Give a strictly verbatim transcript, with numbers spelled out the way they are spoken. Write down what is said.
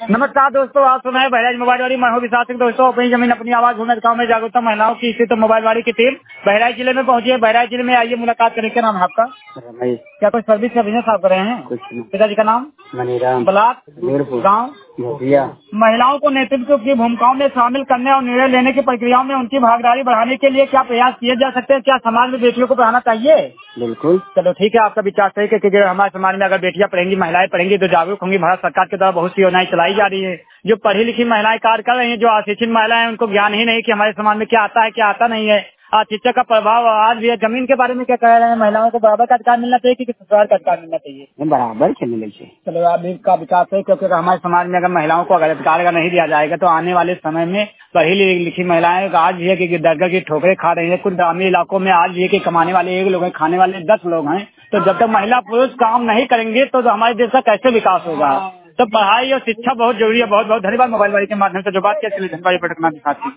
नमस्कार दोस्तों, आप सुनाए बहराइच मोबाइल वाली मैं हूं विशाल सिंह। दोस्तों, अपनी जमीन अपनी आवाज भूमि गाँव में जागरूकता महिलाओं की स्थित मोबाइल वाली की टीम बहराइच जिले में पहुंची है। बहराइच जिले में आइए मुलाकात करें। क्या नाम है आपका? रमेश। क्या कोई सर्विस का बिजनेस आप कर रहे हैं? कुछ नहीं। पिताजी का नाम? मनीराम। ब्लॉक गाँव। भोटिया। महिलाओं को नेतृत्व की भूमिकाओं में शामिल करने और निर्णय लेने की प्रक्रियाओं में उनकी भागीदारी बढ़ाने के लिए क्या प्रयास किए जा सकते हैं? क्या समाज में बेटियों को पढ़ाना चाहिए? बिल्कुल। चलो ठीक है, आपका विचार सही है, क्योंकि हमारे समाज में अगर बेटियां पढ़ेंगी, महिलाएं पढ़ेंगी तो जागरूक होंगी। भारत सरकार की तरफ बहुत सी योजनाएं चलाई जा रही है। जो पढ़ी लिखी महिलाएं कार्य कर रही हैं, जो अशिक्षित महिलाएं हैं, उनको ज्ञान ही नहीं कि हमारे समाज में क्या आता है क्या आता नहीं है। आज शिक्षा का प्रभाव आज भी है। जमीन के बारे में क्या कह रहे हैं? महिलाओं को बराबर का अधिकार मिलना चाहिए कि ससुराल का अधिकार मिलना चाहिए? बराबर के मिले चाहिए। चलो, आप भी का विकास है, क्योंकि हमारे समाज में अगर महिलाओं को अगर अधिकार अगर नहीं दिया जाएगा तो आने वाले समय में पढ़ी लिखी महिलाएं आज भी है कि दरगाह की ठोकरें खा रही है। कुछ ग्रामीण इलाकों में आज भी है कि कमाने वाले एक लोग हैं, खाने वाले दस लोग हैं। तो जब तक महिला पुरुष काम नहीं करेंगे तो हमारे देश का कैसे विकास होगा? तो पढ़ाई और शिक्षा बहुत जरूरी है। बहुत बहुत धन्यवाद। मोबाइल वाली के माध्यम से जो बात की, धन्यवाद।